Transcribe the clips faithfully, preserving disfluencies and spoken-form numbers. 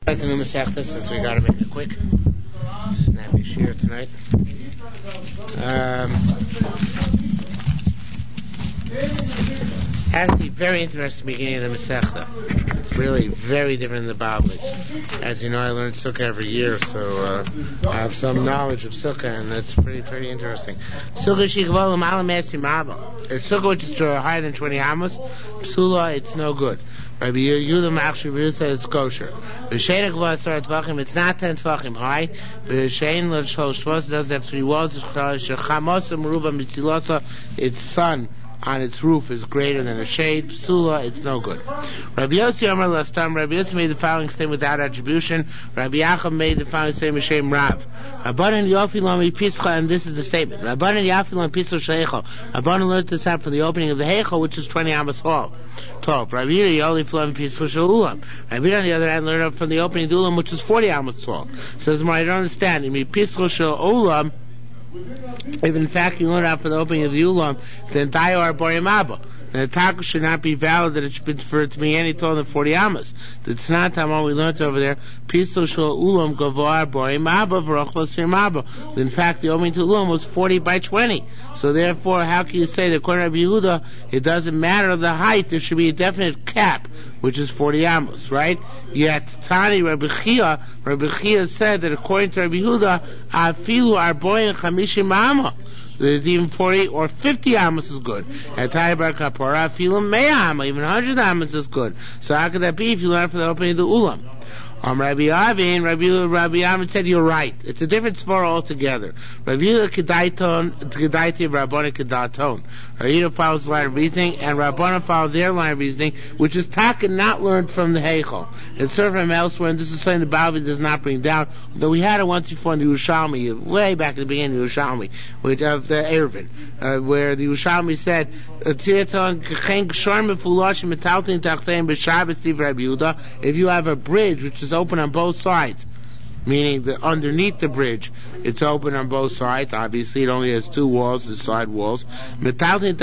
Back to the Masechta, since we got to make it quick. Snappy shear tonight. Um, actually, very interesting beginning of the Masechta. Really very different than the Bavli. As you know, I learn Sukkah every year, so uh, I have some knowledge of Sukkah, and that's pretty pretty interesting. Sukkah shikvolim alam esti ma'aba. A Sukkah which is higher than twenty amos, psula, it's no good. Rabbi Yehuda Machshir says it's kosher. B'shein akvasar tvachim, it's not ten tvachim high. B'shein l'shlosh tvos, doesn't have three walls. Shechamosa meruba mitzilasa, its sun on its roof is greater than a shade. Psula, it's no good. Rabbi Yossi Amar Lastam, Rabbi Yossi made the following statement without attribution. Rabbi Yacham made the following statement, Shem Rav. Rabbanan Yofi Lami Pischa, and this is the statement. Rabbanan Yofi Lami Pischa Sheichel. Rabbanan learned this out from the opening of the Heichel, which is twenty amos tall. twelve. Rabbi Yossi Lami Pischa Shalulam. Rabbi on the other hand learned up from the opening of the Ulam, which is forty amos tall. Says, I don't understand. You mean Pischa Shalulam? If in fact you learn out for the opening of the Ulam, then Dayo Arborim Abba. The attack should not be valid that it should be for it to be any taller than forty amos. That's not the one we learned over there. Piso shel ulam gavoar boim abba v'rochvos fir abba. In fact, the opening to ulam was forty by twenty. So therefore, how can you say that according to Rabbi Yehuda, it doesn't matter the height? There should be a definite cap, which is forty amos, right? Yet Tani Rabbi Chia, Rabbi Chia said that according to Rabbi Yehuda, afilu arboim chamishim amma. Even forty or fifty amos is good. At Taibar Kapora, Filim Mea Amos, even one hundred amos is good. So how could that be if you learn from the opening of the Ulam? Um, Rabbi Avin, Rabbi Rabbi Avin said you're right. It's a different sport altogether. Rabbi Yehuda Kedaiton, Kedaiti, Rabbana Kedaton. Rabbi Yehuda follows the line of reasoning, and Rabbana follows their line of reasoning, which is Taka not learned from the Heichel. It's served from elsewhere, and this is something the Bavli does not bring down. Though we had it once before in the Yerushalmi, way back at the beginning of the Yerushalmi, which of the Eruvin, uh, where the Yerushalmi said, if you have a bridge which is open on both sides, meaning that underneath the bridge it's open on both sides, obviously it only has two walls, the side walls, underneath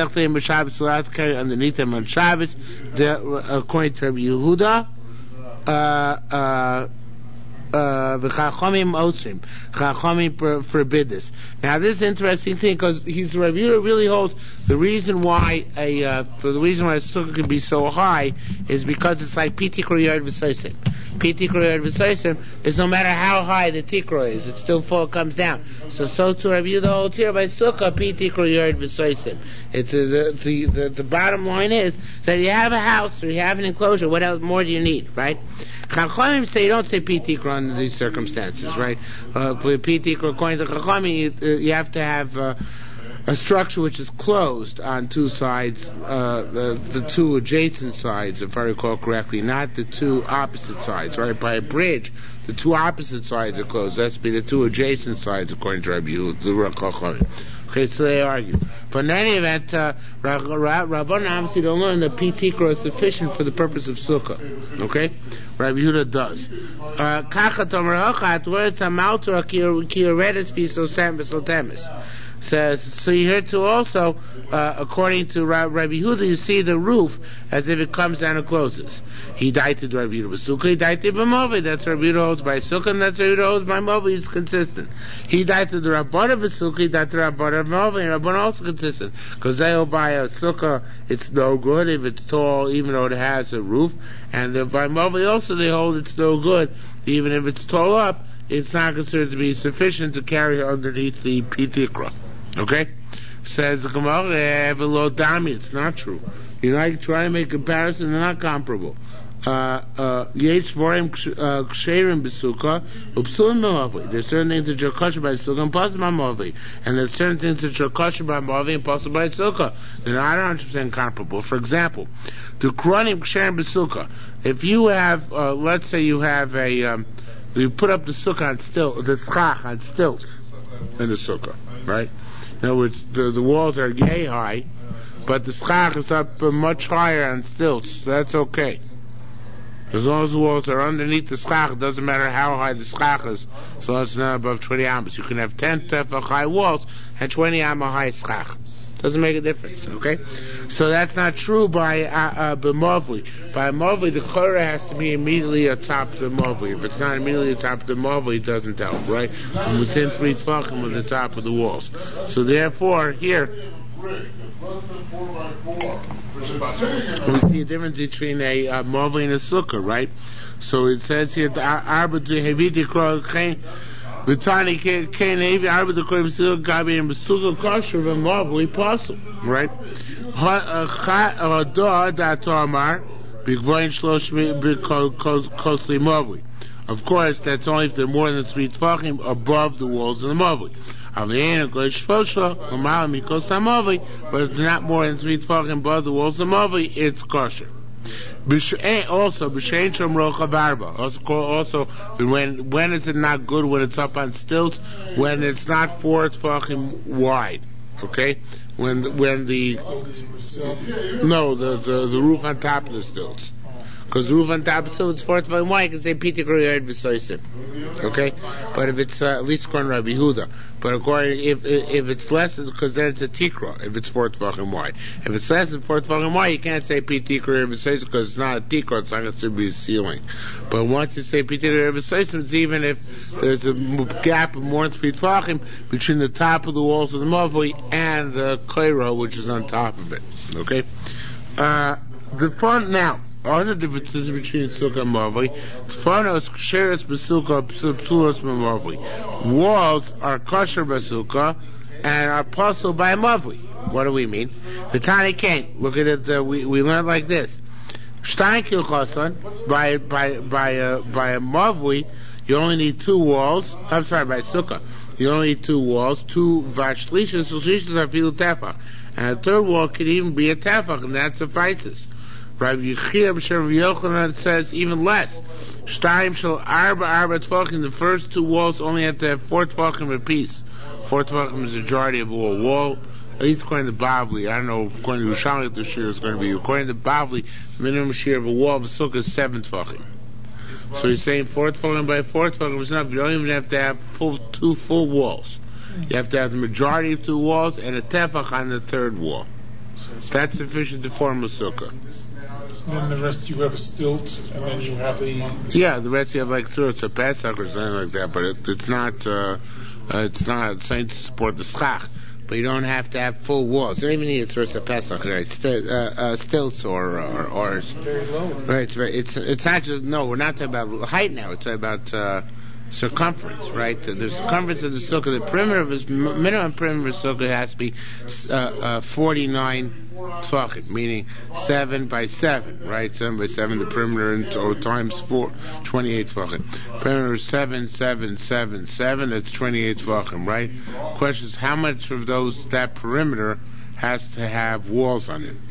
them on Shabbos, according to Rabbi Yehuda, uh, uh, Uh, the Chachamim Osrim. Chachamim forbid this. Now, this is an interesting thing because he's Rabbi Yehuda really holds the reason why a uh, for the reason why a sukkah can be so high is because it's like P Tikro Yard V'Soisim. P Tikro Yard V'Soisim is no matter how high the Tikro is, it still fall comes down. So, so to Rabbi Yehuda holds here by sukkah P Tikro Yard V'Soisim. It's uh, the, the the the bottom line is that you have a house or you have an enclosure. What else more do you need, right? Chachamim say you don't say P Tikro under these circumstances, right? Uh, P Tikro, according to Chachamim, you, uh, you have to have uh, a structure which is closed on two sides, uh, the, the two adjacent sides, if I recall correctly, not the two opposite sides, right? By a bridge, the two opposite sides are closed. That's be the two adjacent sides, according to Rabbi Yehuda, the Chachamim. Okay, so they argue. But in any event, uh, Rabbanan obviously don't learn that P Tikro is sufficient for the purpose of Sukkah. Okay? Rabbi Yehuda does. Kachat Omer Hochat, where it's a maltor, ki yoredes piso sem v'sotemis. Says, so you hear too also, uh, according to Rabbi Yehuda, you see the roof as if it comes down and closes. He died to Rabbi Yehuda B'Sukkah, he died to B'Movi, that's Rabbi Yehuda holds by Sukkah, and that's Rabbi Yehuda holds by Movi, he's consistent. He died to the Rabbana B'Sukkah, he died to Rabbana B'Movi, and Rabbana also consistent. Because they hold by a Sukkah, it's no good if it's tall, even though it has a roof, and by Movi also they hold it's no good, even if it's tall up, it's not considered to be sufficient to carry underneath the P Tikra. Okay? Says the Gemara, below Dami, it's not true. You like try to make comparison, they're not comparable. Yesh Vorim Ksherim B'Sukkah, Upsulim B'Movi. There's certain things that are kosher by Sukkah and possible by Movi. And there's certain things that are kosher by Movi and possible by Sukkah. They're not one hundred percent comparable. For example, the Kronim Ksherim B'Sukkah. If you have, uh, let's say you have a, um, you put up the Sukkah on stilts, the Schach on stilts in the Sukkah, right? In other words, the, the walls are yay high, but the schach is up uh, much higher on stilts. So that's okay. As long as the walls are underneath the schach, it doesn't matter how high the schach is, so it's not above twenty amos. You can have ten tefach high walls and twenty amma high schach. Doesn't make a difference, okay? So that's not true by uh, uh, b'mavli. By mavli, the chora has to be immediately atop the mavli. If it's not immediately atop the mavli, it doesn't help, right? From within three tefachim of the top of the walls. So therefore, here, we see a difference between a uh, mavli and a sukkah, right? So it says here, Arba Heviti Kro Kain Vitani Kain Hevi Arba the Kro B'Sukkah Gabi and B'Sukkah Kosher V'Mavli Possible, right? Ha'adar Datomar B'Gvoin Shlosh Kosli Mavli. Of course, that's only if they're more than three tefachim above the walls of the mavli. But if they're not more than three tefachim above the walls of the mavli, it's kosher. Also, also, also, when when is it not good? When it's up on stilts, when it's not four tefachim wide. Okay, when when the no the, the the roof on top of the stilts. Because the roof on top of the stilts is four tefachim wide, you can say Pita Korean V'Soisim. Okay, but if it's uh, at least according to Rabbi Yehuda, but according if if it's less, because then it's a tikra. If it's four tefachim wide, if it's less than four tefachim wide, you can't say Pita Korean V'Soisim because it's not a tikra. It's not going to be a ceiling. But once you say Pita Korean V'Soisim, it's even if there's a gap of more than three tefachim between the top of the walls of the mavli and the koiro, which is on top of it. Okay, uh, the front now. Other differences between sukkah and mavli. Tfanos ksheres b'sukkah psulos b'mavli. Walls are kosher b'sukkah and are puzzle by mavli. What do we mean? The tani can't. Look at it. Uh, we we learned like this. Shtain kilchasan by by by a by a mavli. You only need two walls. I'm sorry, by sukkah. You only need two walls. Two vashlishas. Vashlishas are filu tefach. And a third wall could even be a tefach, and that suffices. Rabbi Yechia b'Shem Yochanan says even less. Shtaim shel arba arba tefachim. The first two walls only have to have four tefachim apiece. Four tefachim is the majority of a wall. Wall, at least according to Bavli. I don't know according to Yerushalmi what the shear is going to be. According to Bavli, the minimum shear of a wall of a sukkah is seven tefachim. So he's saying four tefachim by four tefachim is enough. You don't even have to have full two full walls. You have to have the majority of two walls and a tefach on the third wall. That's sufficient to form a sukkah. And then the rest you have a stilt, and then you have the... the yeah, the rest you have like sort of Pesach or something like that, but it, it's not uh, uh, it's not saying to support the schach. But you don't have to have full walls. You don't even need a sort of Pesach, right? St- uh, uh, stilts or or, or it's very low. Right, it's very, it's it's not just no. We're not talking about height now. It's about uh, circumference, right? The, the circumference of the sukkah, the perimeter of his minimum perimeter of the sukkah has to be uh, uh, forty-nine tefachim, meaning seven by seven, right? Seven by seven, the perimeter in, or times four, twenty-eight tefachim. Perimeter is seven, seven, seven, seven. That's twenty-eight tefachim, right? Question is, how much of those that perimeter has to have walls on it?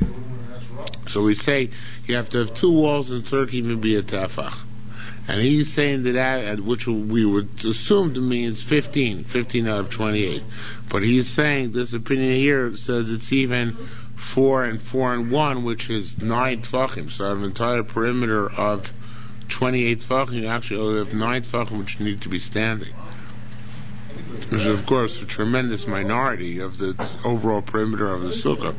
So we say you have to have two walls, and third can even be a tefach. And he's saying that that, which we would assume to means fifteen, fifteen out of twenty-eight. But he's saying this opinion here says it's even four and four and one, which is nine tefachim. So I have an entire perimeter of twenty-eight tefachim. You actually only have nine tefachim which need to be standing. Which is, of course, a tremendous minority of the overall perimeter of the sukkah.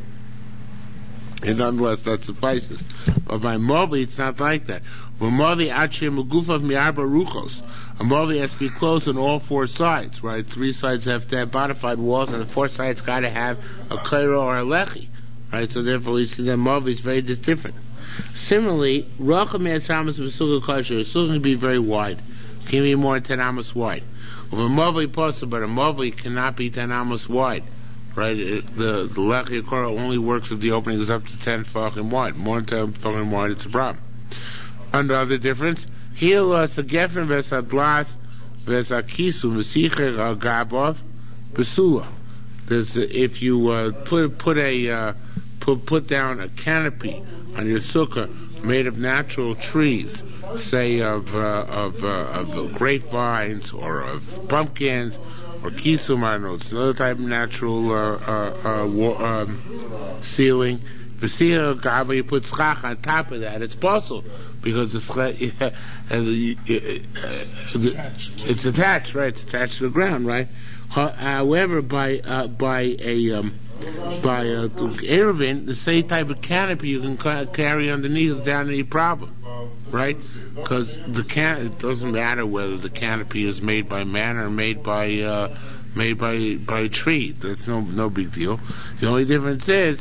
And nonetheless, that suffices. But by Mobi, it's not like that. Well, Mobi actually Mugufav Miarba Ruchos. A Mobi has to be closed on all four sides, right? Three sides have to have modified walls, and the fourth side's got to have a kairo or a lechi, right? So therefore, we see that Mobi is very different. Similarly, Racham Yasamas of Sukkah Kosher is still going to be very wide. It can be more than ten amos wide. Well, a Mobi possible, but a Mobi cannot be ten amos wide. Right, it, the the lechi korah only works if the opening is up to ten tefachim wide. More than ten tefachim wide, it's a problem. Another difference: Hil asagefren v'esadlas v'esakisu v'sicher al gabov besula. There's if you uh, put put a uh, put put down a canopy on your sukkah made of natural trees, say of uh, of uh, of grapevines or of pumpkins. Or kisum, I don't know, it's another type of natural uh, uh, uh, wa- um, ceiling. V'siyah gaba, you put schach on top of that, it's possible because the schach, uh, it's, attached. it's attached, right? It's attached to the ground, right? However, by uh, by a um, by uh, Erevin, the same type of canopy you can ca- carry underneath without any problem, right? Because the can it doesn't matter whether the canopy is made by man or made by uh, made by by a tree. That's no no big deal. The only difference is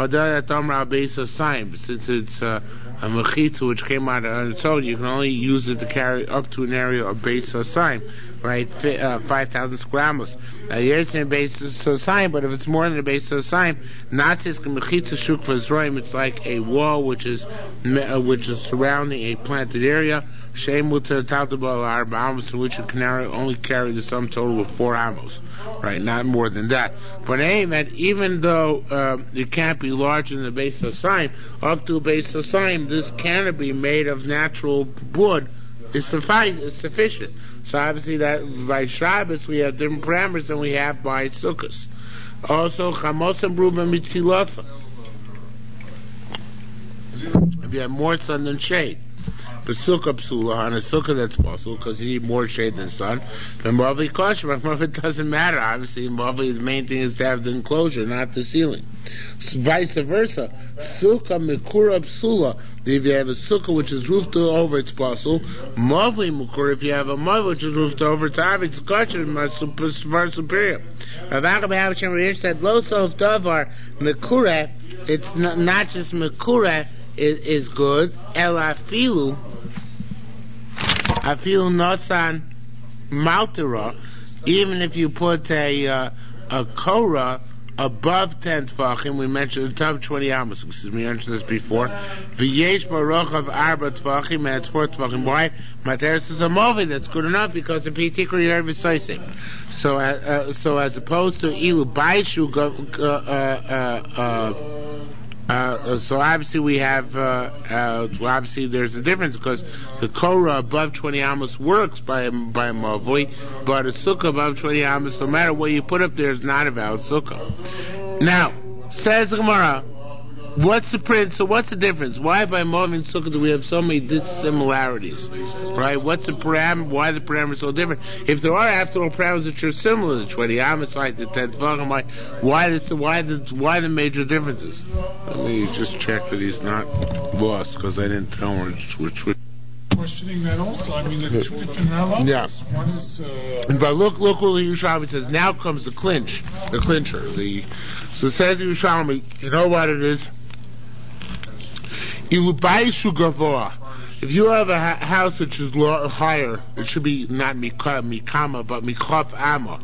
since it's uh, a mechitza which came out on its own, you can only use it to carry up to an area of base sign, right? F- uh, five thousand square miles. Now you're saying base sign, but if it's more than a base sign, not just mechitza shuk for Israel, it's like a wall which is uh, which is surrounding a planted area. Shem mutar taltabal arba amos, in which you can only carry the sum total of four amos, right? Not more than that. But amen, even though uh, it can't be larger than the base of sign, up to a base of sign, this canopy made of natural wood is suffice, is sufficient. So obviously that by Shabbos we have different parameters than we have by Sukkos. Also, chamosam bruba mitzilotha. If you have more sun than shade. But sukkah psula, on a sukkah that's possible because you need more shade than sun. But mavli kosher, but it doesn't matter. Obviously, mavli, the main thing is to have the enclosure, not the ceiling. So vice versa, sukkah mikura psula. If you have a sukkah which is roofed over, it's possible. Mavli mikura, if you have a mavli which is roofed over, it's obvious kosher, it's far superior. Rav Acha Hashem said, lo sof davar mikura. It's not, not just mikura. Is, is good. El afilu, afilu nosan maltera. Even if you put a uh, a korah above ten tefachim, we mentioned above twenty amos. Excuse me, I mentioned this before. V'yesh baruch of arba tefachim, and it's four tefachim. Why? Materis is a movi. That's good enough because of pitikri yervisaisim. So, uh, uh, so as opposed to ilu baishu, uh, uh, uh, Uh, so obviously we have, uh, uh, well obviously there's a difference because the korah above twenty amos works by by a mavui, but a sukkah above twenty amos, no matter what you put up there, is not a valid sukkah. Now, says the Gemara, what's the print? So what's the difference? Why by mavui and sukkah do we have so many dissimilarities? Right? What's the parameter? Why the parameters so different? If there are after all parameters that are similar, the twenty amos, like the ten tefachim, like why this? Why the why the major differences? Let me just check that he's not lost because I didn't tell him which which. which. Questioning that also. I mean, there are two different halachas. Yeah. One is. Uh, but look, look what the Yerushalmi says. Now comes the clinch, the clincher. The so it says the Yerushalmi. You know what it is? Ilubaishu gavoa. If you have a ha- house which is lo- higher, it should be not mika, mikama, but mikaf amma,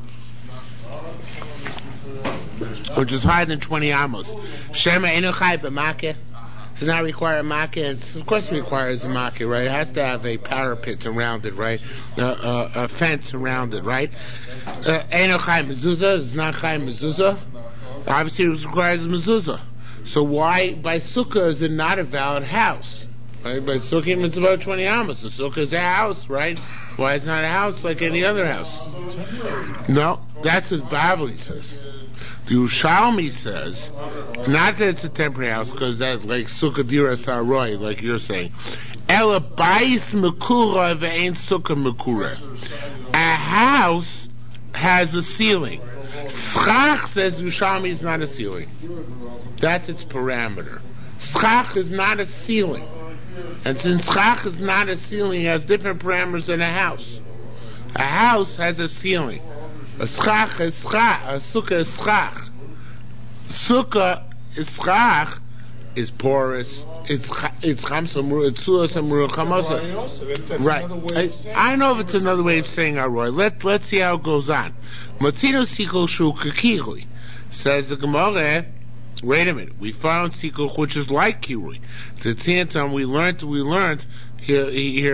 which is higher than twenty amos. Shema enochai b'makeh. Does not require a makkah. Of course, it requires a makkah, right? It has to have a parapet around it, right? Uh, uh, a fence around it, right? Enochai mezuzah. It's not chai mezuzah. Obviously, it requires a mezuzah. So why by sukkah is it not a valid house? Right? By sukkah it's about twenty amos. The sukkah is a house, right? Why it's not a house like any other house? No, that's what Bavli says. The Yerushalmi says, not that it's a temporary house, because that's like sukkah dira saroi, like you're saying. Ela bais mekura ve'ain sukkah mekura. A house has a ceiling. Schach says Yerushalmi is not a ceiling. That's its parameter. Schach is not a ceiling. And since schach is not a ceiling, it has different parameters than a house. A house has a ceiling. A schach is schach. A sukkah is schach. Sukkah is schach is porous. It's it's chamsamur. It's suasamur chamasa. Right. I, I know if it's another way of saying aroy. Let let's see how it goes on. Matzino sikol shu kakili, says the Gemara. Wait a minute. We found sikol which is like kirui. The Tziantam we learned. We learned. Here, here,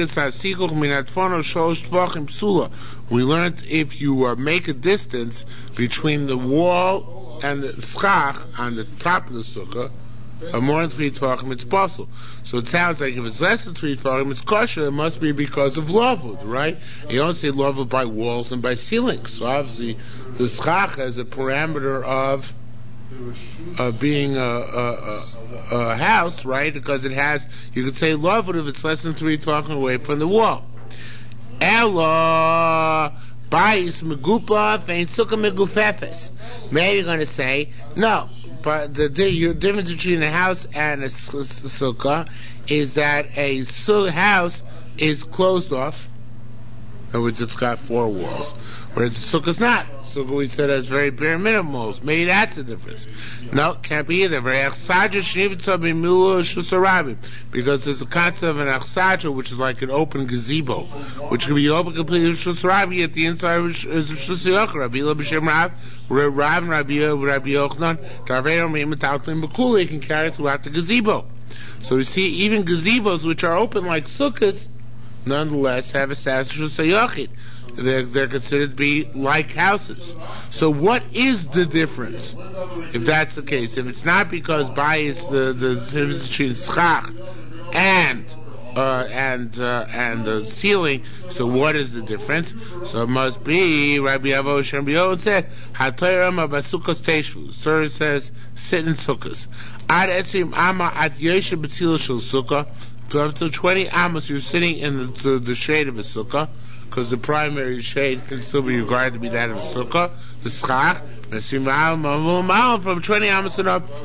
we learned if you uh, make a distance between the wall and the schach on the top of the sukkah, uh, more than three tefachim, it's possible. So it sounds like if it's less than three tefachim, it's kosher. It must be because of lavud, right? You don't say lavud by walls and by ceilings. So obviously, the schach has a parameter of of being a, a, a, a house, right? Because it has, you could say lavud if it's less than three tefachim away from the wall. Ella Bayis megupa vein sukkah megufefes. Maybe you're going to say no, but the, the difference between a house and a sukkah is that a su- house is closed off. In other words, it's got four walls, whereas the sukkah's not. Sukkah, we said, has very bare minimum walls. Maybe that's the difference. No, can't be either. Because there's a concept of an achsaja, which is like an open gazebo, which can be open completely with shusarabi at the inside is shusayach. Rabbi Ila b'shem Rav, Rav and Rabbi Yochanan, Tarvei Omrim Metaltlim B'Kuli, can carry throughout the gazebo. So we see even gazebos, which are open like sukkahs, nonetheless have a status of shusayachid. They're, they're considered to be like houses. So what is the difference? If that's the case, if it's not because bias the the difference between schach and uh, and uh, and the ceiling, so what is the difference? So it must be Rabbi Avo Shembiot said Hatoyram Abasukos Teishvu. Sir says sit in sukkahs. Ad etzim ama at yeshe b'tzil shel sukkah. Up to twenty amos, you're sitting in the, the, the shade of a sukkah, because the primary shade can still be regarded to be that of a sukkah. The schach, from twenty amos and up,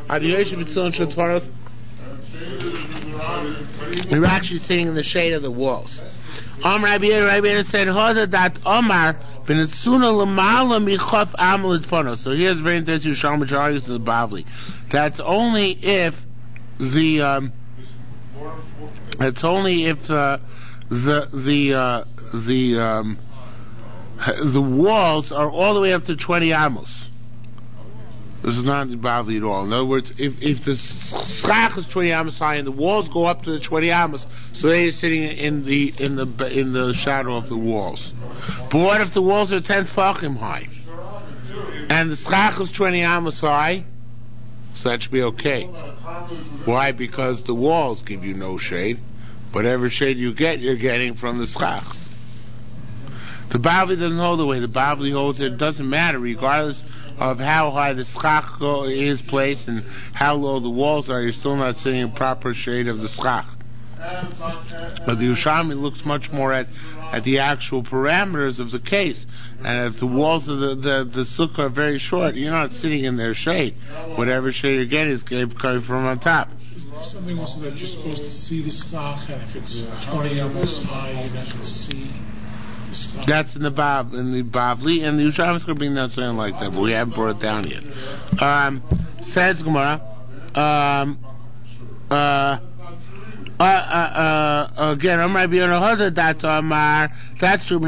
you're actually sitting in the shade of the walls. Om Rabbi Rabbi said, "Hoda dat Omar b'netzuna l'mala michof amal idfono." So here's very interesting. Shalom Charles to the Bavli. That's only if the um, it's only if uh, the the uh, the um, the walls are all the way up to twenty amos. This is not Bavli at all. In other words, if if the schach is twenty amos high and the walls go up to the twenty amos, so they're sitting in the in the in the shadow of the walls. But what if the walls are ten tefachim high and the schach is twenty amos high? So that should be okay. Why? Because the walls give you no shade. Whatever shade you get, you're getting from the schach. The Bavli doesn't hold the way. The Bavli holds it doesn't matter, regardless of how high the schach is placed and how low the walls are, you're still not seeing in proper shade of the schach. But the Yerushalmi looks much more at, at the actual parameters of the case. And if the walls of the, the, the sukkah are very short, you're not sitting in their shade. Whatever shade you're getting is coming from on top. Is there something also that you're supposed to see the schach, and if it's twenty amos high, you're not going to see the schach? That's in the Bav, in the Bavli, and the Yerushalmi is going to bring down something like that, but we haven't brought it down yet. Um, says Gemara, um, uh, Uh, uh, uh, again, I'm Rabbi Yehuda that Amar. That's true.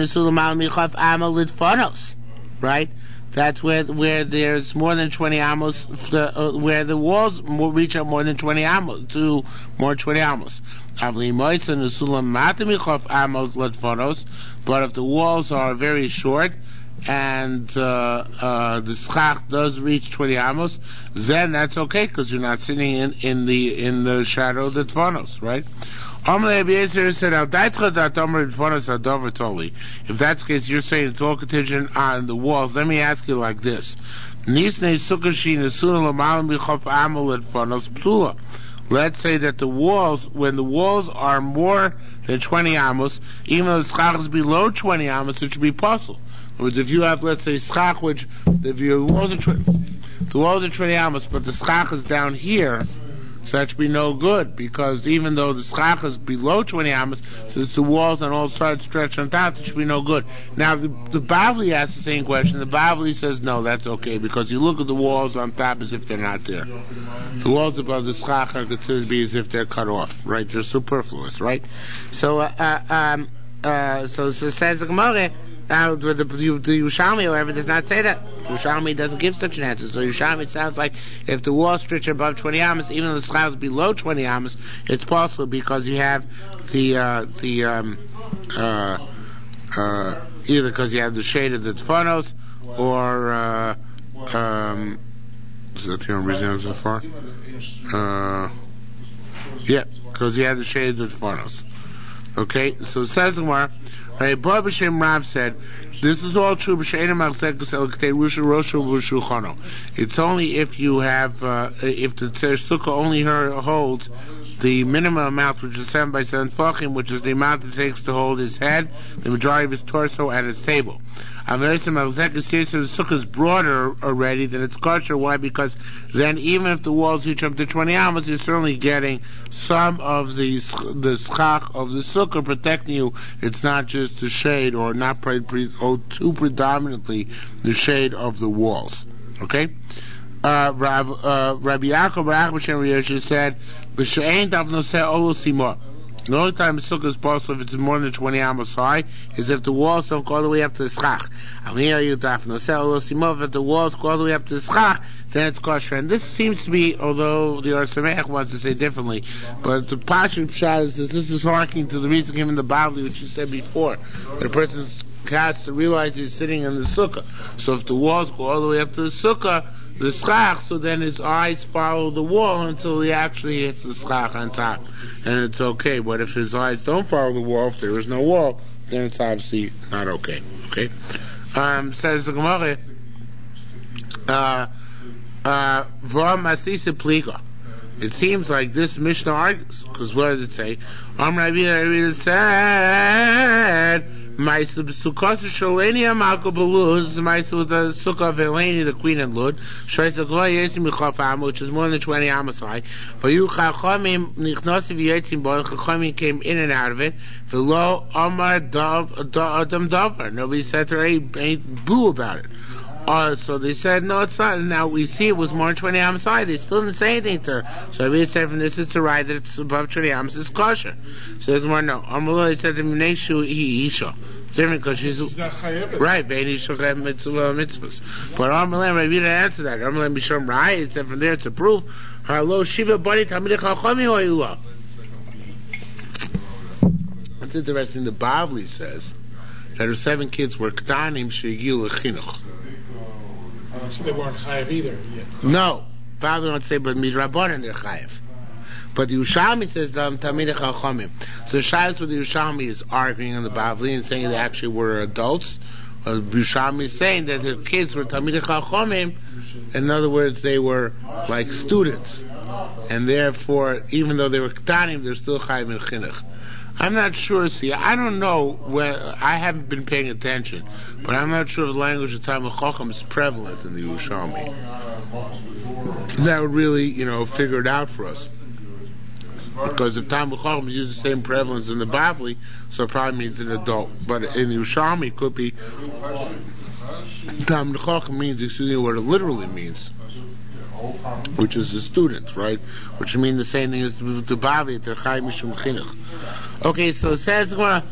Right? That's where where there's more than twenty amos, the, uh, where the walls reach up more than twenty amos to more than twenty amos. But if the walls are very short and uh, uh, the schach does reach twenty amos, then that's okay because you're not sitting in, in the in the shadow of the tvanos, right? If that's the case, you're saying it's all contingent on the walls. Let me ask you like this: Let's say that the walls, when the walls are more than twenty amos, even though the schach is below twenty amos, it should be possible. In other words, if you have, let's say, schach, which if your walls are twenty, the walls are twenty amos, but the schach is down here, so that should be no good, because even though the schach is below twenty amos, since the walls on all sides stretch on top, it should be no good. Now, the, the Bavli asks the same question. The Bavli says, no, that's okay, because you look at the walls on top as if they're not there. The walls above the schach are considered to be as if they're cut off, right? They're superfluous, right? So, uh, uh, um, uh, so, so says the Gemara. Now, the, the, the Yerushalmi, however, does not say that. Yerushalmi doesn't give such an answer. So Yerushalmi, it sounds like if the wall stretch above twenty amos, even though the schach is below twenty amos, it's possible because you have the uh, the um, uh, uh, either because you have the shade of the tfanos, or uh, um, is that the only reason I'm so far? Uh, yeah, because you have the shade of the tfanos. Okay, so it says the Gemara. Right, Baruch Hashem Rav said, this is all true. It's only if you have, uh, if the sukkah only holds the minimum amount, which is seven by seven tefachim, which is the amount it takes to hold his head, the majority of his torso, and his table. The sukkah is broader already than it's kosher. Why? Because then even if the walls reach up to twenty amos, you're certainly getting some of the the schach of the sukkah protecting you. It's not just the shade, or not pre, pre, or too predominantly the shade of the walls. Okay? Uh, Rav, uh, Rabbi Yaakov Bar B'Shem Yoshe said, "B'she'ein dav noseh olo simor." The only time the sukkah is possible if it's more than twenty amos high is if the walls don't go all the way up to the schach. If the walls go all the way up to the schach, then it's kosher. And this seems to be, although the Or Sameach wants to say differently, but the Pashut Pshat is this is harking to the reason given in the Bavli, which you said before, that a person has to realize he's sitting in the sukkah. So if the walls go all the way up to the sukkah, the schach, so then his eyes follow the wall until he actually hits the schach on top, and it's okay. But if his eyes don't follow the wall, if there is no wall, then it's obviously not okay. Okay. Um, says the Gemara, uh, uh, it seems like this Mishnah argues, because what does it say? Am Rabbi Rabbi said, Ma'isa b'sukkos shaleni amalko b'lud. This is Ma'isa with the sukkah of Eleni, the queen and Lud. Shreis l'kol yesim b'chof amo, which is more than twenty amos high. But you chachamim nichnosi v'yetzim bo. Chachamim came in and out of it. V'lo amar adam davar. Nobody said to her ain't boo about it. Uh, so they said, no, it's not. Now we see it was more than twenty amos high. They still didn't say anything to her. So we said from this it's a right that it's above twenty amos. It's kosher. So there's more, no. Amalai said to Mineshu he Isha. It's different because she's, she's not chayevet. Right, Beini Shochem mitzvahs. But Amalai, I didn't answer that. Amalai Mishom Rai, it said from there it's a proof. Hello, Shiva Bani Tamid Chachami Hoilah. That's interesting. The Bavli says that her seven kids were Ktanim Shegiu Lechinuch. So they weren't chayev either yet. No, probably won't say, but midrabanan they're chayev. But the Yerushalmi says them tamid chachamim. So the Shas with the Yerushalmi is arguing on the Bavli and saying they actually were adults. Uh, the Yerushalmi is saying that their kids were tamid chachamim. In other words, they were like students, and therefore, even though they were ketanim, they're still chayev in chinuch. I'm not sure, see, I don't know where, I haven't been paying attention, but I'm not sure if the language of Talmud Chacham is prevalent in the Yerushalmi. That would really, you know, figure it out for us. Because if Talmud Chacham uses the same prevalence in the Bavli, so it probably means an adult. But in the Yerushalmi, it could be, Talmud Chacham means, excuse me, what it literally means, which is the students, right? Which mean the same thing as the Bavli, the Chai Mishum Chinuch. Okay, so it says, uh,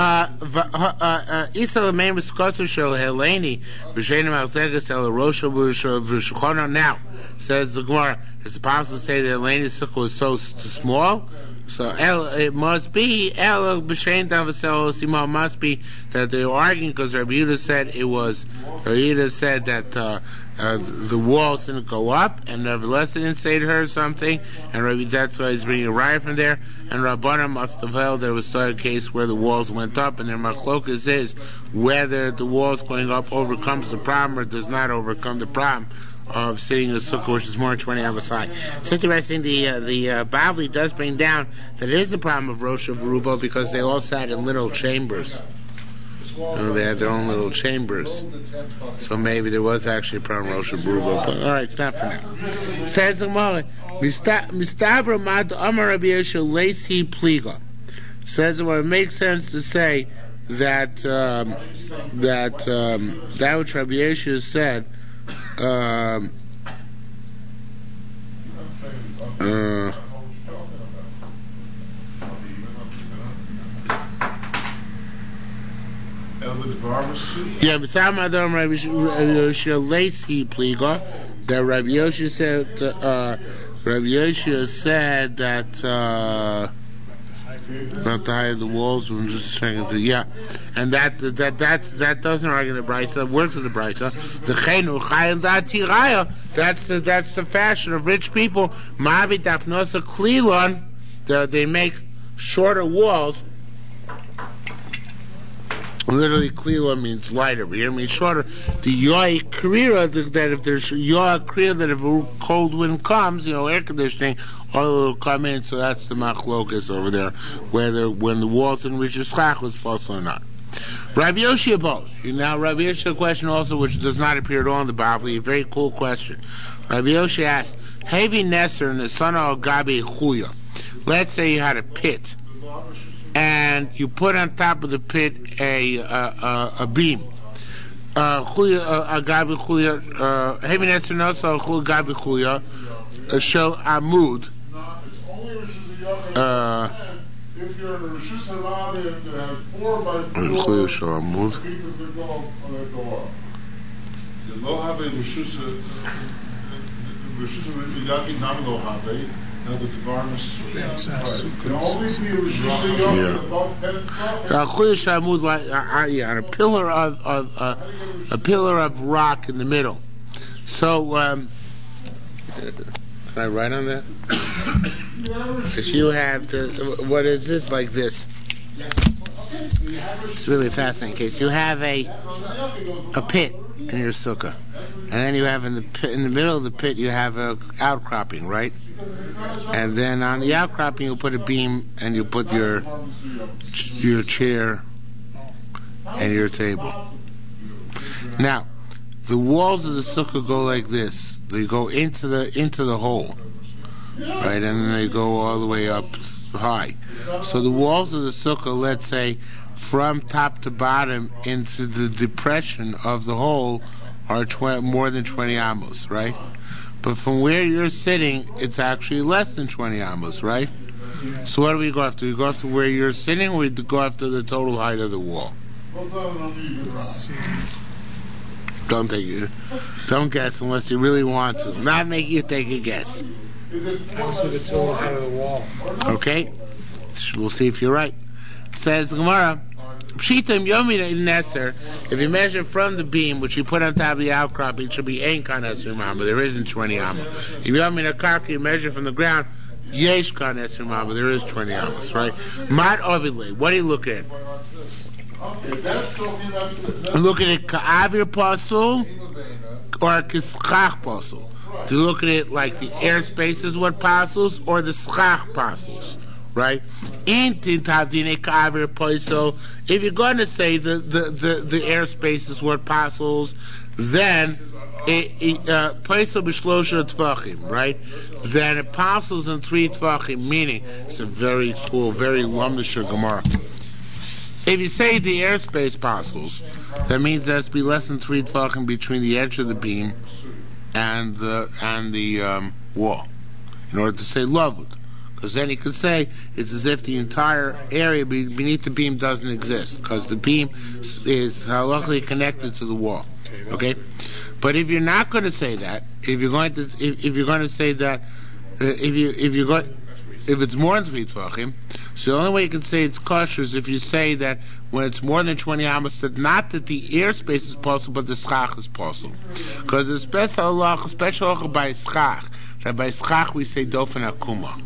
Isa l'mein b'sukkos shel Heleni b'shenim al-zegas el rosha v'shuchona. Now, says the Gemara, is it possible to say that Heleni's sukkah was so small? So el, it must be el b'shein davasel sima must be that they were arguing because Rabbi Yehuda said it was. Rabbi Yehuda said that uh, uh, the walls didn't go up, and nevertheless they didn't say to her something, and Rabbi, that's why he's bringing a riot from there. And Rabbana must have held there was still a case where the walls went up, and their machlokas is whether the walls going up overcomes the problem or does not overcome the problem of sitting in a sukkah which is more than twenty amos high. It's interesting, the uh, the uh, Bavli does bring down that it is a problem of Rosh Veruba because they all sat in little chambers. You know, they had their own little chambers. So maybe there was actually a problem of Rosh Veruba. But alright, it's not for now. Says the Gemara, Mistabra mad amar Rabbi Yoshe leisi pliga. Says well, it makes sense to say that um, that um, that which Rabbi Yoshe said. Um, uh, yeah, Misam Adam Rabbi Yoshe Leisi Pliga. That Rabbi Yoshe said. Uh, Rabbi Yoshe said that. Uh, Not the height of the walls. I'm just checking the yeah, and that that that that doesn't argue the brisa. That works with the brisa. The chenu chayim datiraya. That's the that's the fashion of rich people. Mavi dafnosa klilon. They make shorter walls. Literally, klila means lighter. Here means shorter. The yoy kriya, that if there's yoy kriya, that if a cold wind comes, you know, air conditioning, oil will come in. So that's the machlokas over there, whether when the walls in which is schach was false or not. Rabbi Yoshi both. Now, Rabbi Yoshi, a question also which does not appear at all in the Bavli, a very cool question. Rabbi Yoshi asked, Hevi Nesser and the son of Gabi Chuya. Let's say you had a pit, and you put on top of the pit a a, a, a beam. Uh, Chuya, uh, Gabi Chuya, Hevi Nesser and also Gabi Chuya, show Amud. Uh, If you're in a Rosh Hashanah that has four by four, Chuya show Amud. the pizzas that go up, that go up. You don't have a Rosh Hashanah, Rosh Hashanah, not lo have a, now the Devar Masuya. Can only be a Rosh Hashanah above ten Uh, Chuya show Amud, like, uh, uh, yeah, on a pillar of, of uh, a pillar of rock in the middle. So, um, can I write on that? Because you have to, what is this, like this? It's really a fascinating case. You have a a pit in your sukkah, and then you have in the pit, in the middle of the pit you have a outcropping, right? And then on the outcropping you put a beam, and you put your your chair and your table. Now, the walls of the sukkah go like this. They go into the into the hole. Right, and then they go all the way up high. So the walls of the sukkah, let's say, from top to bottom into the depression of the hole, are tw- more than twenty amos, right? But from where you're sitting, it's actually less than twenty amos, right? So what do we go after? We go after where you're sitting, or we go after the total height of the wall? Don't take it. Don't guess unless you really want to. Not make you take a guess. I would say the total height of the wall. Okay, we'll see if you're right. Says Gemara, Pshitim Yomi Nesser. If you measure from the beam, which you put on top of the outcropping, it should be Ein Kanesir Mamba. There isn't twenty amos. If Yomi Nakaka, you measure from the ground, Yesh Kanesir Mamba. There is twenty amos, right? Mat Ovidle. What do you look at? Look at it Ka'avir Pasul or Kischach Pasul. Do you look at it like the airspace is what passes, or the schach passes, right? If you're going to say the, the, the, the airspace is what passes, then it uh, right? Then it passes in three tvachim, meaning it's a very cool, very lumdisher Gemara. If you say the airspace passes, that means there has to be less than three tvachim between the edge of the beam and the and the um, wall, in order to say lavud, because then you could say it's as if the entire area beneath the beam doesn't exist, because the beam is halachically connected to the wall. Okay, but if you're not going to say that, if you're going to if, if you're going to say that, uh, if you if you're going if it's more than three tvachim, so the only way you can say it's kosher is if you say that when it's more than twenty amos, that not that the airspace is possible, but the schach is possible. Because the special Allah, special Allah by schach, that by schach we say dofen akuma.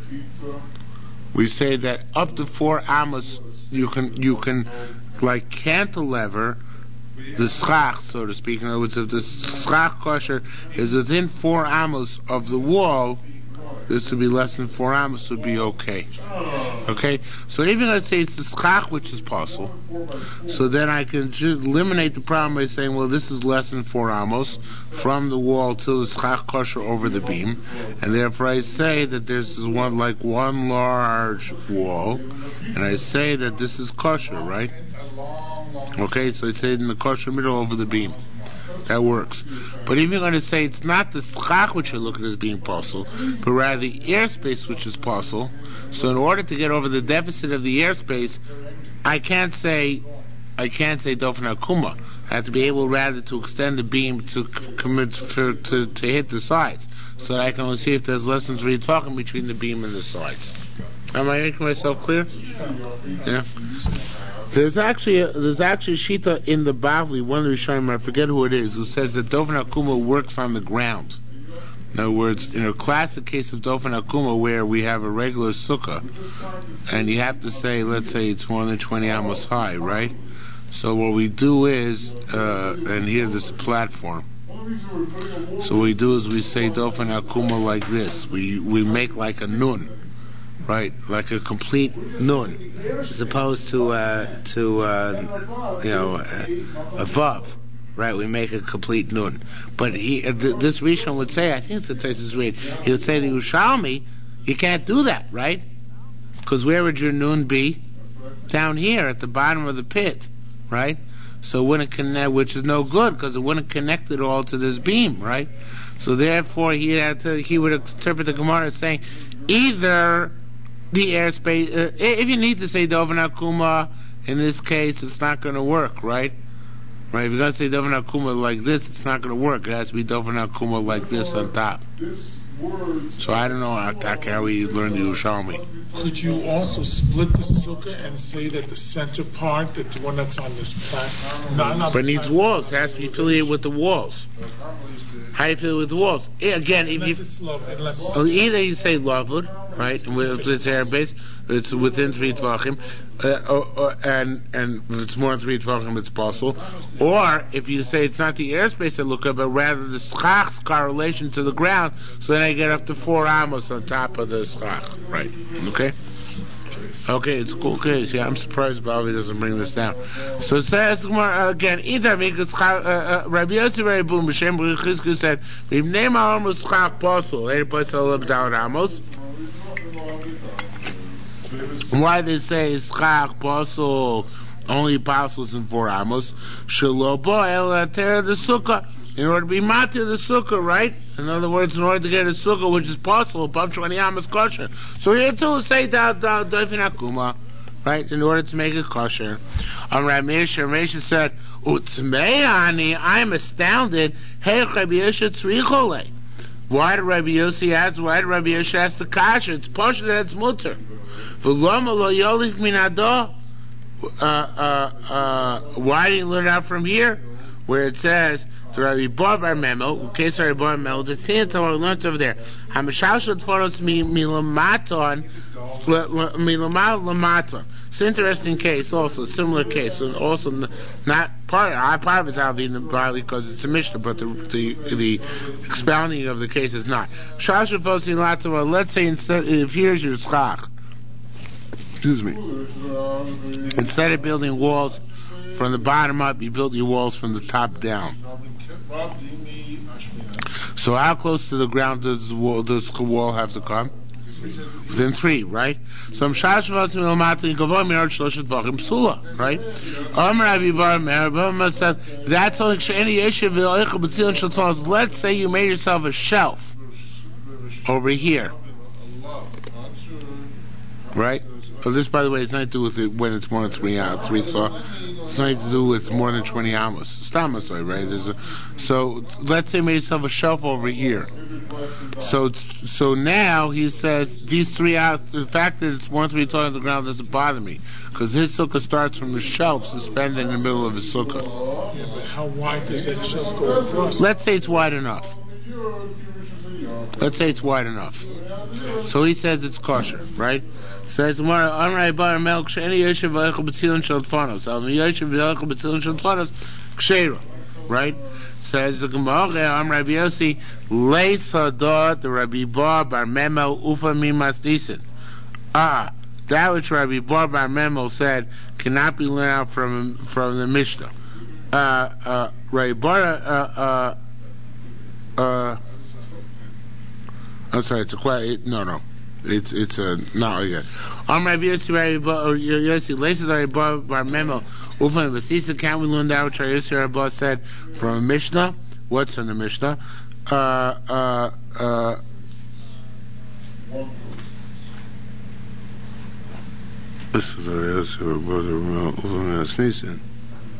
We say that up to four amos you can you can like cantilever the schach, so to speak. In other words, if the schach kosher is within four amos of the wall, this would be less than four amos, would be okay. Okay? So even let's say it's the schach which is possible, so then I can just eliminate the problem by saying, well, this is less than four amos from the wall to the schach kosher over the beam, and therefore I say that this is one like one large wall, and I say that this is kosher, right? Okay, so I say it in the kosher middle over the beam. That works. But if you're going to say it's not the schach which you're looking at as being possible, but rather the airspace which is possible, so in order to get over the deficit of the airspace, I can't say I can't say dofen akuma. I have to be able rather to extend the beam to commit for, to to hit the sides, so that I can only see if there's less than three talking between the beam and the sides. Am I making myself clear? Yeah. There's actually a, there's actually a shita in the Bavli, one of the Rishonim, I forget who it is, who says that dofen akuma works on the ground. In other words, in a classic case of dofen akuma where we have a regular sukkah, and you have to say, let's say it's more than twenty amos high, right? So what we do is, uh, and here there's a platform. So what we do is we say Dofen Akuma like this. We we make like a nun, right? Like a complete nun, as opposed to uh, to uh, you know a, a vav, right? We make a complete nun. But he, uh, th- this Rishon would say, I think it's the Tosfos read. He would say to Yerushalmi, you can't do that, right? Because where would your nun be? Down here at the bottom of the pit, right? So it wouldn't connect, which is no good because it wouldn't connect it all to this beam, right? So therefore, he had to, he would interpret the Gemara as saying either the airspace. Uh, if you need to say Doven Akuma, in this case, it's not going to work, right? Right? If you're going to say Doven Akuma like this, it's not going to work. It has to be Doven Akuma like this on top. So I don't know how we learn the Yerushalmi. Could you also split the sukkah and say that the center part, that the one that's on this platform, not, not but it needs walls. It has to be affiliated with the walls. How do you feel with the walls? Again, if unless you, it's love, unless well, either you say lavud, right, and with it's airbase, it's within three tvachim, uh, or, or, and and if it's more than three tvachim, it's possible. Or if you say it's not the airspace that look up, but rather the schach's correlation to the ground, so then I get up to four amos on top of the schach, right? Okay. Okay, it's a cool case. Yeah, I'm surprised Bobby doesn't bring this down. So it says uh, again, either because uh, Rabbi Yossi Rabbi Boom B'Shem B'Chizku said, "V'nei ma'am l'schach posel." Any place I live down Amos. Why they say schach posel only apostles in four Amos? Shelo bo el ter the sukkah. In order to be matir the sukkah, right? In other words, in order to get a sukkah which is possible above twenty amos kosher. So here too say that Dofen Akuma, right? In order to make it kosher. On Ramesh, Ramesh said, "Utzmei I am astounded. Hey, Rabbi Yossi tzrichole. Why did Rabbi Yossi ask? Why did Rabbi Yossi ask the kasher? It's kosher that it's mutter. V'loma lo yolif minado. Uh, uh, uh, why did you learn out from here, where it says?" To Rabbi Bar Bar Memo, in case Rabbi Bar Memo, the thing that we learned over there, Hamashal should follow us milamaton, milamaton, lamaton. It's an interesting case, also a similar case, and also not part. Of, part of it's Alvin barley because it's a Mishnah, but the the the expounding of the case is not. Shal should follow us milamaton. Let's say instead, if here's your schach, excuse me, instead of building walls from the bottom up, you build your walls from the top down. So how close to the ground does the wall, does the wall have to come? Within three, right? So I'm shashvasim ilmatin gavor mirad shloshet vachim psula, right? Amar Rabbi Bar Merabah said that's only any issue v'oichel b'tzilin shaltzonos. Let's say you made yourself a shelf over here, right? Oh, this, by the way, it's nothing to do with it when it's more than three uh, three thought. It's nothing to do with more than twenty amos. It's tamasoi, right? There's a, so let's say you made yourself a shelf over here. So so now he says these three hours. The fact that it's more than three thought on the ground doesn't bother me because his sukkah starts from the shelf suspended in the middle of his sukkah. Yeah, but how wide does that shelf go across? Let's say it's wide enough. Let's say it's wide enough. So he says it's kosher, right? Says Gemara, Amrei Bar Melch Sheni Yoshev V'Eichel B'Tzilin Shel Tfanos. Al Yoshev V'Eichel B'Tzilin Shel Tfanos Kshera, right? Says the Gemara, Amrei Rabbi Yossi Leis Hadar the Rabbi Bar Bar Memo Ufa Mimas Nisan. Ah, that which Rabbi Bar Bar Memo said cannot be learned out from from the Mishnah. Uh, uh, Rabbi Bar, uh, uh, uh, I'm sorry, it's a quiet. No, no. It's it's a no yeah. On Rabbi Yossi Yossi later Rabbi Bar Bar Memo Ufan Basisa can't we learn that which Rabbi Yossi Rabbi said from a Mishnah? What's in the Mishnah? Uh uh uh. This is Rabbi Yossi Rabbi Ufan.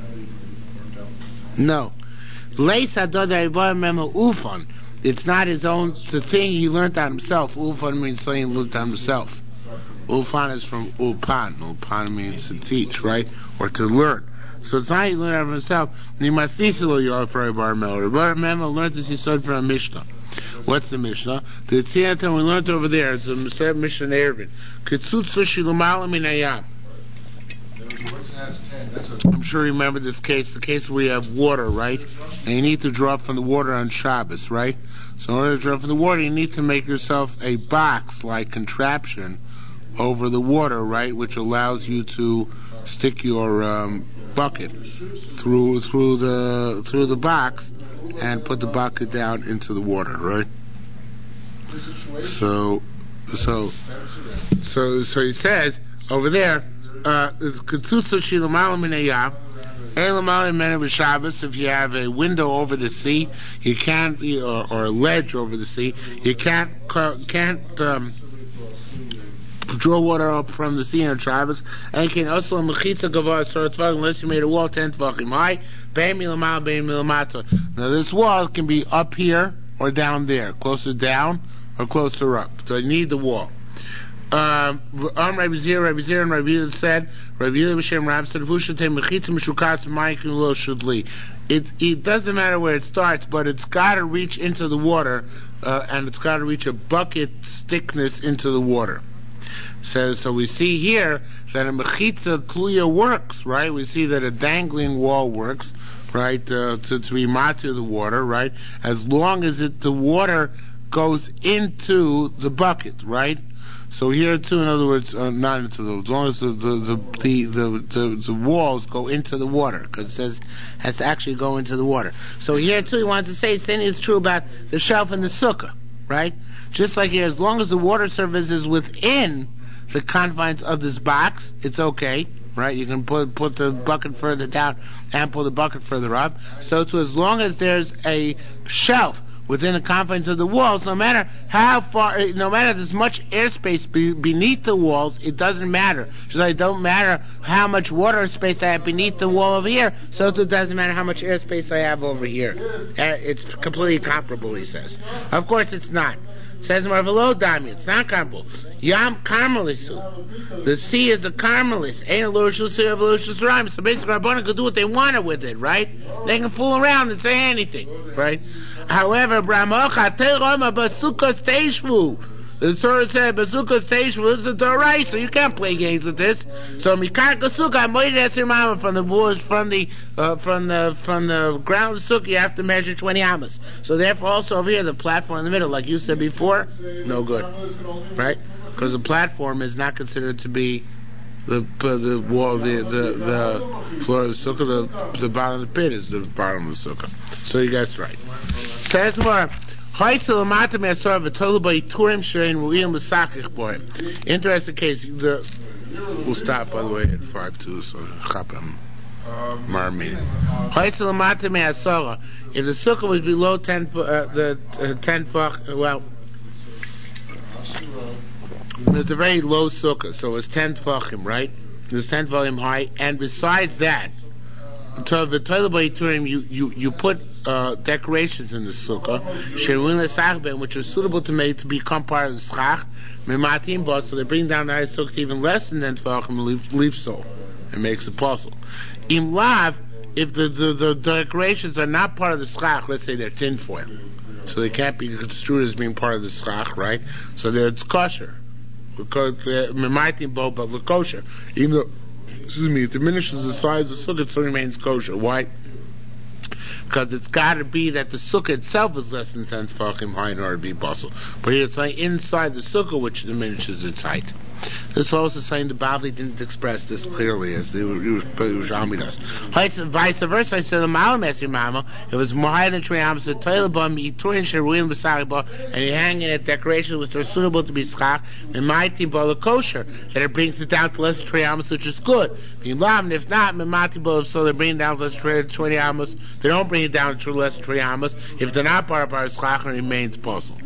No, Leisa does Rabbi Bar Memo Ufan. It's not his own it's the thing he learned on himself. Ulpan means something he learned on himself. Ulpan is from Ulpan. Ulpan means to teach, right? Or to learn. So it's not he learned on himself. He must teach a little for Bar Mel. Bar Mel learned this he started from a Mishnah. What's the Mishnah? The Tziyatam we learned over there. It's a Mishnah Erevin. Kitsut sushi l'malam min hayam. I'm sure you remember this case, the case where you have water, right? And you need to draw from the water on Shabbos, right? So in order to draw from the water, you need to make yourself a box-like contraption over the water, right? Which allows you to stick your um, bucket through through the through the box and put the bucket down into the water, right? So, so, so, so he says over there, uh, if you have a window over the sea, you can't, or, or a ledge over the sea, you can't, can't, um, draw water up from the sea on Shabbos, and you can also mechitza gavah sort of unless you made a wall ten tvachim high. Now this wall can be up here or down there, closer down or closer up. So you need the wall. Um, Rabbi Zir, Rabbi Zir, and Rabbi Yehuda said, Rabbi Yehuda b'shem Rab said, it it doesn't matter where it starts, but it's got to reach into the water, uh, and it's got to reach a bucket thickness into the water. So, so we see here that a mechitza tluya works, right? We see that a dangling wall works, right? Uh, to, to be matu the water, right? As long as it the water goes into the bucket, right? So here too, in other words, uh, not into the, as long as the the the the, the, the, the walls go into the water, because it says has to actually go into the water. So here too, he wants to say the same is true about the shelf and the sukkah, right? Just like here, as long as the water surface is within the confines of this box, it's okay, right? You can put put the bucket further down and pull the bucket further up. So too, as long as there's a shelf within the confines of the walls, no matter how far, no matter there's much airspace be, beneath the walls, it doesn't matter. Just like it don't matter how much water space I have beneath the wall over here, so it doesn't matter how much airspace I have over here. It's completely comparable, he says. Of course it's not. It says Marvelo Dami, it's not comparable. Yam Carmelisu. The sea is a Carmelis. Ain't a Lushus Sea of Lushus Rhyme. So basically Rabbanan can do what they want with it, right? They can fool around and say anything, right? However, Bramocha Teroma Basukos Teishvu. The Torah said Basukos Teishvu is the Torah, so you can't play games with this. So Mikar Kasuka Moides your mama from the walls from the uh, from the from the ground of the sukkah, you have to measure twenty amas. So therefore also over here the platform in the middle, like you said before, no good. Right? Because the platform is not considered to be the uh, the wall, the, the the floor of the sukkah. The the bottom of the pit is the bottom of the sukkah. So you guys right. Says more. Interesting case. The, we'll stop by the way at five two. So chapem marmin. If the sukkah was below ten, uh, the uh, ten foot, well. There's a very low sukkah, so it's ten tefachim, right? There's ten tefachim high, and besides that, to the toilet you you you put uh, decorations in the sukkah, which are suitable to make to become part of the schach. So they bring down the high sukkah to even less than ten tefachim and leave, leave so, and makes a puzzle. Im lav, if the, the the decorations are not part of the schach, let's say they're tinfoil, so they can't be construed as being part of the schach, right? So they're it's kosher. Because the memaitim bo, but the kosher, even though, excuse me, it diminishes the size of the sukkah, it still remains kosher. Why? Because it's got to be that the sukkah itself is less than ten tefachim high in order to be bustle. But here it's like inside the sukkah which diminishes its height. This also saying the Bavli didn't express this clearly as the Yerushalmi does. Vice versa, I said the Malam Esir Mama, it was more higher than three amos, the toilet bomb, Yiturin Sheruim Basariba, and you hang in it decorations which are suitable to be schach, and Mighty Bola kosher, that it brings it down to less than three amos, which is good. And if not, Mighty Bola, so they bring it down to less than twenty amos, they don't bring it down to less than three amos, if they're not part of our schach, it remains possible.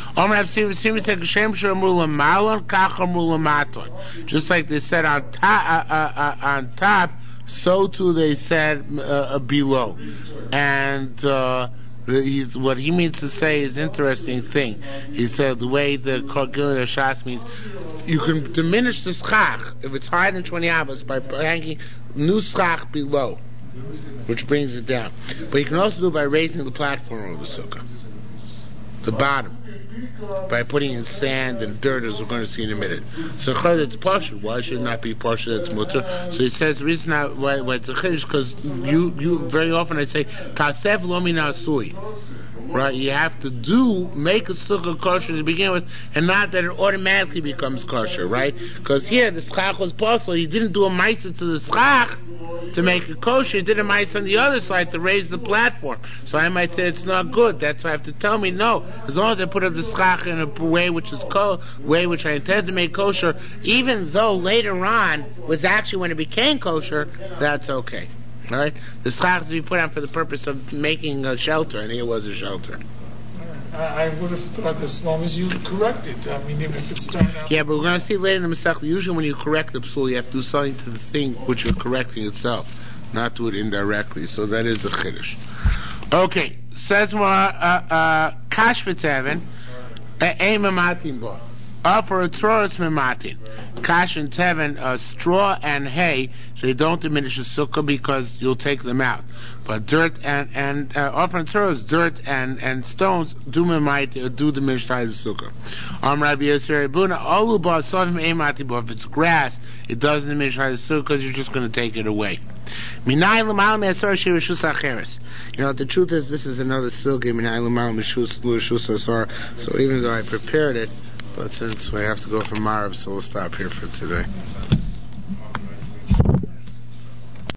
Just like they said on top, uh, uh, uh, on top, so too they said uh, below. And uh, he's, what he means to say is interesting thing. He said the way the Korgil Shas means, you can diminish the schach if it's higher than twenty amas by hanging new schach below, which brings it down. But you can also do it by raising the platform of the sukkah. the bottom, by putting in sand and dirt, as we're going to see in a minute. So chayr it's partial. Why should it not be partial? That's mutter. So he says the reason why, why it's a chiddush because you you very often I say tasev lo min asui. Right, you have to do make a sukkah kosher to begin with, and not that it automatically becomes kosher, right? Because here the schach was possible. He didn't do a meitzah to the schach to make it kosher. He did a meitzah on the other side to raise the platform. So I might say it's not good. That's why I have to tell me no. As long as I put up the schach in a way which is ko- way which I intend to make kosher, even though later on was actually when it became kosher, that's okay. All right, the schach to be put on for the purpose of making a shelter, and here was a shelter. I, I would have thought as long as you correct it. I mean, even if it's turned out. Yeah, but we're going to see later in the Masechta. Usually, when you correct the psul, you have to do something to the thing which you're correcting itself, not do it indirectly. So that is the chiddush. Okay, says more kash v'teven ein mematin bo. For a tzoros mematin, kash and teven, uh, straw and hay, they don't diminish the sukkah because you'll take them out. But dirt and and uh, often tzoros, dirt and and stones do memait uh, do diminish the sukkah. Am Rabbi Yosef Buna alu ba sovim emati bo. If it's grass, it doesn't diminish the sukkah because you're just going to take it away. You know, the truth is, this is another sugi. So even though I prepared it, but since we have to go for Marav, so we'll stop here for today.